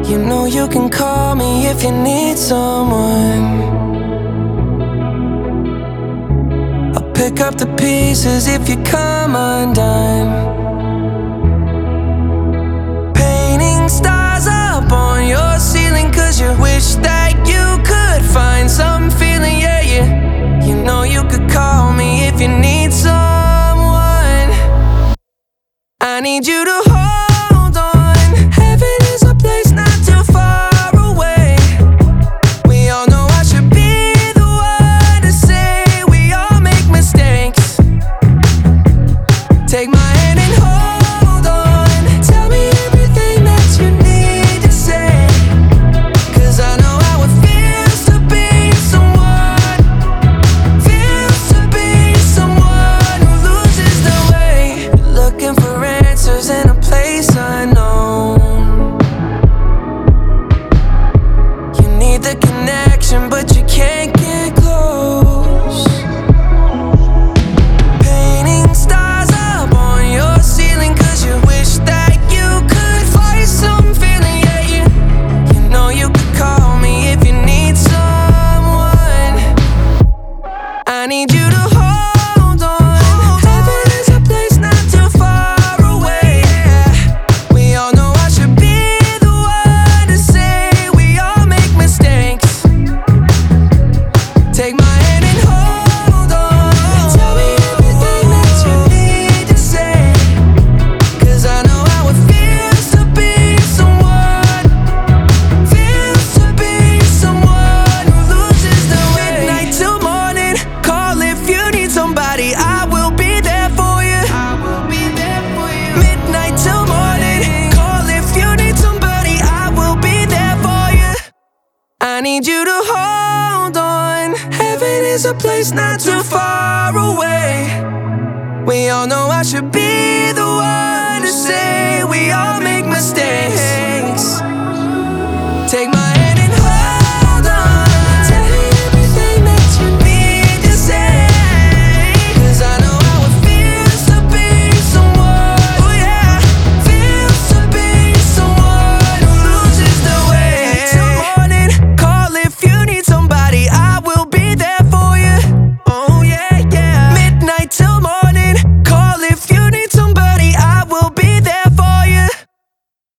You know you can call me if you need someone. I'll pick up the pieces if you come undone. Painting stars up on your ceiling, 'cause you wish that you could find some feeling, yeah, yeah. You know you could call me if you need someone. I need you to hold on. Heaven is a place not too far away. We all know I should be the one to say we all make mistakes. Take my hand and hold on. Tell me everything that you need to say, 'cause I know how it feels to be someone. Feels to be someone who loses their way. Looking for answers in a place unknown. You need the connection, but you can't get close. Painting stars up on your ceiling, 'cause you wish that you could find some feeling, yeah, yeah. You know you could call me if you need someone. I need you to hold on. Heaven is a place not too far away, yeah. We all know I should be the one to say we all make mistakes. Take my hand and hold on. Tell me everything that you need to say, 'cause I know how it feels to be someone. Feels to be someone who loses their way. Midnight till morning, call if you need somebody. I will be there for you. I will be there for you. Midnight till morning, call if you need somebody. I will be there for you. I need you to hold on. Heaven is a place not too far away. We all know I should be the one to say we all make mistakes. Take my